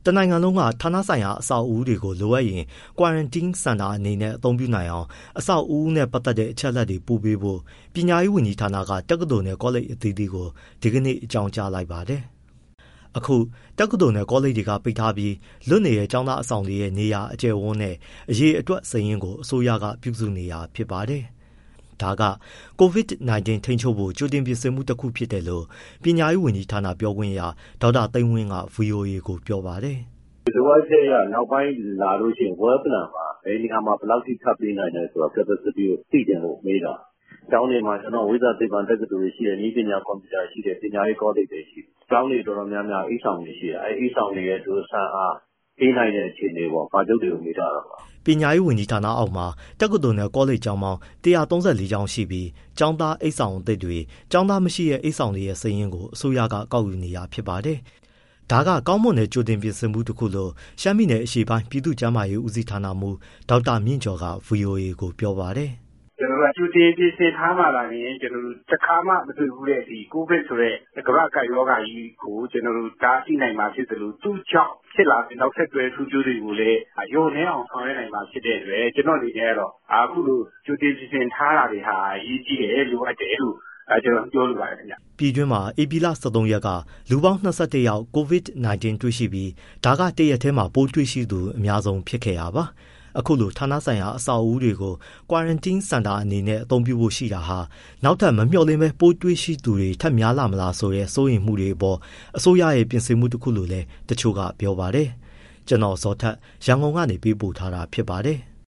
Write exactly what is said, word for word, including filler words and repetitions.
တနိုင်ငံလုံးကဌာနဆိုင်ရာအဆောက်အဦတွေကိုလိုအပ်ရင် quarantine center အနေနဲ့အသုံးပြုနိုင်အောင်အဆောက်အဦနဲ့ပတ်သက်တဲ့အချက်အလက်တွေပို့ပေးဖို့ပညာရေးဝန်ကြီးဌာနကတက္ကသိုလ်နဲ့ကောလိပ်အသီးသီးကိုဒီကနေ့အကြောင်းကြားလိုက်ပါတယ်။အခုတက္ကသိုလ်နဲ့ကောလိပ်တွေကပိတ်ထားပြီးလွတ်နေတဲ့ကျောင်းသားအဆောင်တွေရဲ့နေရာအကျယ်ဝန်းနဲ့အရေးအတွက်စာရင်းကိုအစိုးရကပြုစုနေတာဖြစ်ပါတယ်။ဒါက COVID 19 ထိန်းချုပ်ဖို့ကြိုတင်ပြင်ဆင်မှုတစ်ခုဖြစ်တယ်လို့ပညာရေးဝန်ကြီးဌာနပြောခွင့်ရဒေါက်တာသိန်းဝင်းက ဗွီအိုအေ ကိုပြောပါတယ်။ဒီလိုအပ်ချက်ရနောက်ပိုင်းလာလို့ရှိရင် well plan ပါဘယ်နေရာမှာဘယ်လောက်ထိထပ်ပေးနိုင်လဲဆိုတော့ capacity ကိုသိတယ်လို့မေးတာ။ကျောင်းတွေမှာကျွန်တော်ဝိဇ္ဇာသိပ္ပံတက္ကသိုလ်ရှိတယ်၊နည်းပညာကွန်ပျူတာရှိတယ်၊ပညာရေးကောလိပ်တွေရှိတယ်။ကျောင်းတွေတော်တော်များများအိမ်ဆောင်တွေရှိတယ်။အဲအိမ်ဆောင်တွေရဲ့ဒုစံအားပေးနိုင်တဲ့အခြေအနေပေါ့။ဘာကြောင့်တွေကိုမေးတာတော့ပညာရေးဝန်ကြီးဌာနအောက်မှာတက္ကသိုလ်နဲ့ကောလိပ်ကျောင်းပေါင်း၁၃၄ကျောင်းရှိပြီးကျောင်းသားအိမ်ဆောင်အသစ်တွေကျောင်းသားမရှိတဲ့အိမ်ဆောင်တွေရဲ့စာရင်းကိုအစိုးရကကောက်ယူနေတာဖြစ်ပါတယ်။ဒါကကောင်းမွန်တဲ့ကြိုတင်ပြင်ဆင်မှုတစ်ခုလို့ရှမ်းပြည်နယ်အရှေ့ပိုင်းပြည်သူ့ကျန်းမာရေးဦးစီးဌာနမှူးဒေါက်တာမြင့်ကျော်က ဗွီအိုအေ ကိုပြောပါတယ်။ကျွန်တော်တို့ကြိုတင်ပြင်ဆင်ထားမှလာရင်ကျွန်တော်တို့တစ်ခါမှမတွေ့ဘူးတဲ့ဒီကိုဗစ်ဆိုတဲ့ကမ္ဘာ့ကပ်ရောဂါကြီးကိုကျွန်တော်တို့တားဆီးနိုင်မှာဖြစ်တယ်လို့သူ့ကြောင့်ဖြစ်လာတဲ့နောက်ဆက်တွဲထူးခြားတွေကိုလည်းရုံနှင်းအောင်ဆောင်ရွက်နိုင်မှာဖြစ်တဲ့အတွက်ကျွန်တော်အနေနဲ့ကတော့အခုလိုကြိုတင်ပြင်ဆင်ထားတာတွေဟာအရေးကြီးတယ်လိုအပ်တယ်လို့အဲကျွန်တော်ပြောလိုပါတယ်ခင်ဗျ။ပြည်တွင်းမှာဧပြီလ၁၃ရက်ကလူပေါင်း၂၁ယောက် COVID 19 တွေ့ရှိပြီးဒါကတရက်ထဲမှာပိုးတွေ့ရှိသူအများဆုံးဖြစ်ခဲ့တာပါ။အခုလိုဌာနဆိုင်ရာအဆောက်အဦတွေကို quarantine center အနေနဲ့အသုံးပြုဖို့ရှိတာဟာနောက်ထပ်မမျှော်လင့်ပဲပိုးတွေ့ရှိသူတွေထပ်များလာမလားဆိုတဲ့စိုးရိမ်မှုတွေအပေါ်အစိုးရရဲ့ပြင်ဆင်မှုတစ်ခုလို့လည်းတချို့ကပြောပါတယ်။ကျွန်တော်ဇော်ထက်ရန်ကုန်ကနေပေးပို့ထားတာဖြစ်ပါတယ်။